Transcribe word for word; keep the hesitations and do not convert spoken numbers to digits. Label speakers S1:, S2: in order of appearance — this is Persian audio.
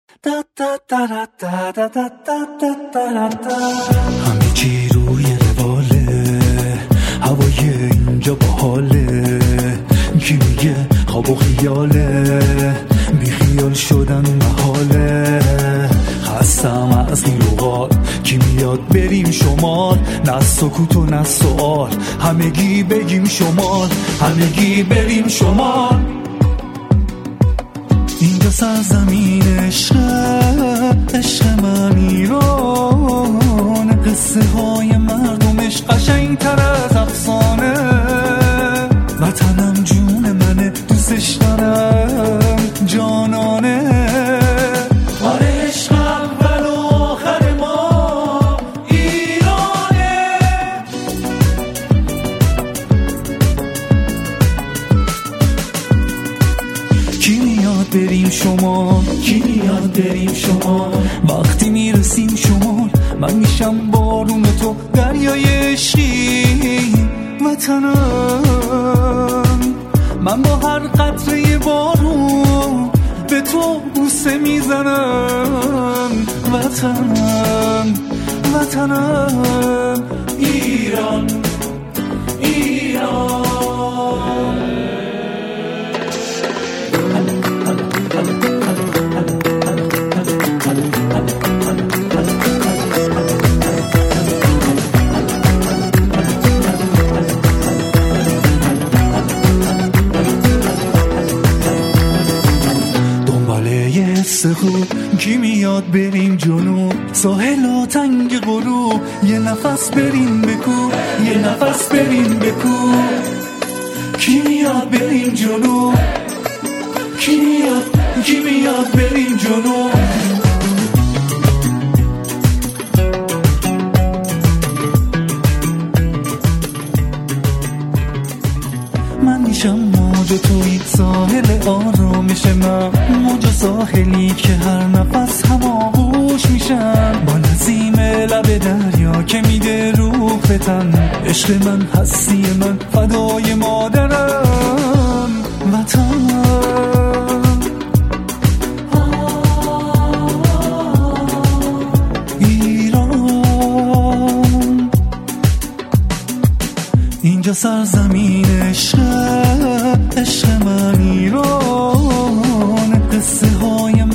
S1: همه چی روی رواله، هوای اینجا باحاله، کی میگه خواب و خیاله، بی خیال شدن محاله، خستم از این روغال، کی میاد بریم شمال، نه سکوت و نه سؤال، همگی بگیم شمال، همگی بریم شمال. اینجا سرزمین عشقه، عشق من ایران، قصه های مردمش قشنگ‌تر از افسانه، وطنم جون منه، دوستش دارم جانانه. آره عشق اول و آخر ما ایرانه. کی میاد بریم شما، کی میاد بریم شما، وقتی میرسیم شما من میشم بارون تو، دریای عشقی وطنم، من با هر قطره بارون به تو بوسه میزنم، وطنم وطنم ایران ایران. خوب کی میاد بریم جنوب، ساحل و تنگ غروب، یه نفس بریم بکو، یه نفس بریم بکو. کی میاد بریم جنوب، کی میاد، کی میاد بریم جنوب. من میشم موج و توی ساحل آرامش من، موج و ساحلی که هر نفس هم آغوش میشم، با نسیم لب دریا که میده روح به تن، عشق من هستی من فدای مادرم وطنم. ایران اینجا سرزمین عشق، عشق من ایران، قصه های